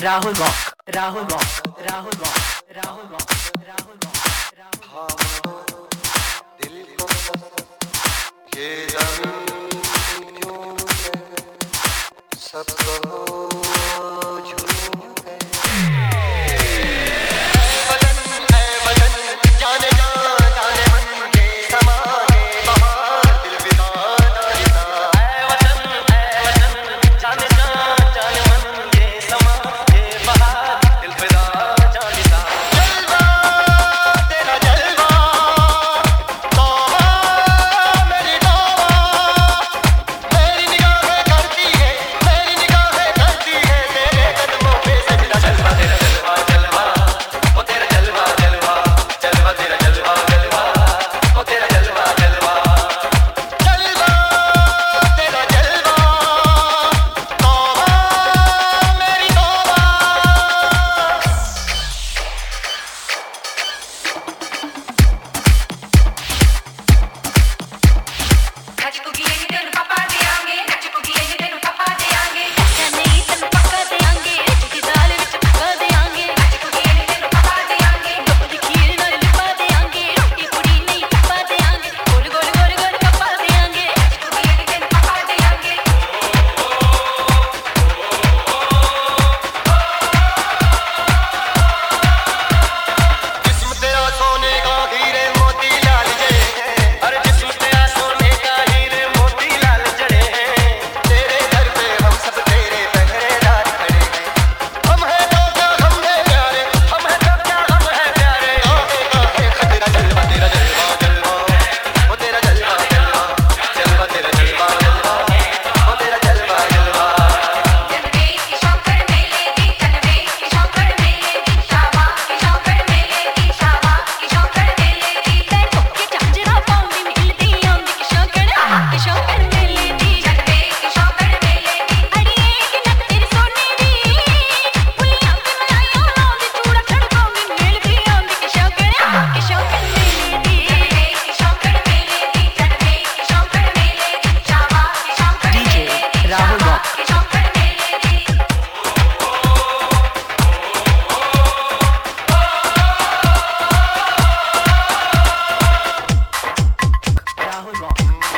Rahul Rock, Rahul Rock, Rahul Rock, Rahul Rock, Rahul Rock, Rahul Rock. दिल को ये ज़मीं क्यों है सब कहो झूठ है वतन है वतन जाने जा जाने मन के समा के बहार दिल विदा नारिता है वतन जाने जा जाने मन के समा के बहार दिल विदा नारिता जलवा तेरा जलवा तौबा मेरी तौबा मेरी निगाहें करती है तेरे कदमों पे सजदा जलवा तेरा जलवा जलवा ओ तेरा जलवा जलवा जलवा तेरा जलवा जलवा ओ तेरा जलवा जलवा जलवा तेरा जलवा तौबा मेरी तौबा नच पुगी ये तेनु पापा देंगे नच पुगी ये तेनु पापा देंगे ऐसा नहीं तेनु पक्का देंगे चिट्ठी दाल विच पक्का देंगे नच पुगी ये तेनु पापा देंगे दुध खीर नाल लिपा देंगे रोटी पूरी नहीं पप्पा देंगे गोल गोल गोल गोल पप्पा देंगे नच पुगी ये तेनु पापा देंगे जिस्म तेरा सोने का हीरे मोती लाल जड़े हैं अरे जिस्म तेरा सोने का हीरे मोती लाल जड़े हैं तेरे घर पे हम सब तेरे पहरेदार खड़े हैं हम हैं तो क्या हम हैं प्यारे हम हैं तो क्या हम हैं प्यारे आगे काहे खतरा जलवा तेरा जलवा जलवा ओ तेरा जलवा जलवा जलवा तेरा जलवा जलवा ओ तेरा जलवा जलवा जनवे की शंकर मेले की जनवे की शंकर मेले की शाबा की शंकर मेले की शाबा की शंकर मेले की तेरे के चांजरा पाउंदी मिलदी आंदी की शंकर मेले की जनवे की शंकर मेले की अड़िए की नक तेरी सोने दी पुलियां पे मलाइयां लाउंदी चूड़ा खड़काउंदी मिलदी आंदी की शंकर मेले की जनवे की शंकर मेले की जनवे की शंकर मेले की शाबा की शंकर DJ मेले की Rahul शाबा Rock. की शंकर मेले की Rahul Rock.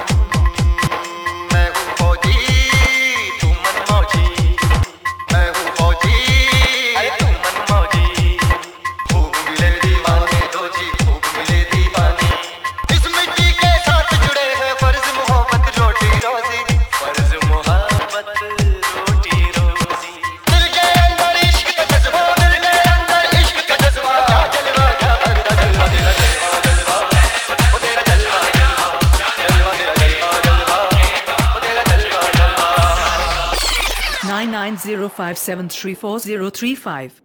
मैं हूँ फौजी तू मन मौजी मैं हूँ फौजी अरे तू मन मौजी खूब मिले दीवाने दो जी खूब मिले दीवाने इस मिट्टी के साथ जुड़े हैं फर्ज मोहब्बत रोटी रोजी फर्ज मोहब्बत रोटी रोजी दिल के अंदर इश्क का जज्बा दिल के अंदर इश्क का जज्बा क्या जलवा क्या भरदा जलवा तेरा जलवा जलवा ओ तेरा जलवा जलवा जलवा तेरा जलवा जलवा ओ तेरा जलवा जलवा 9905734035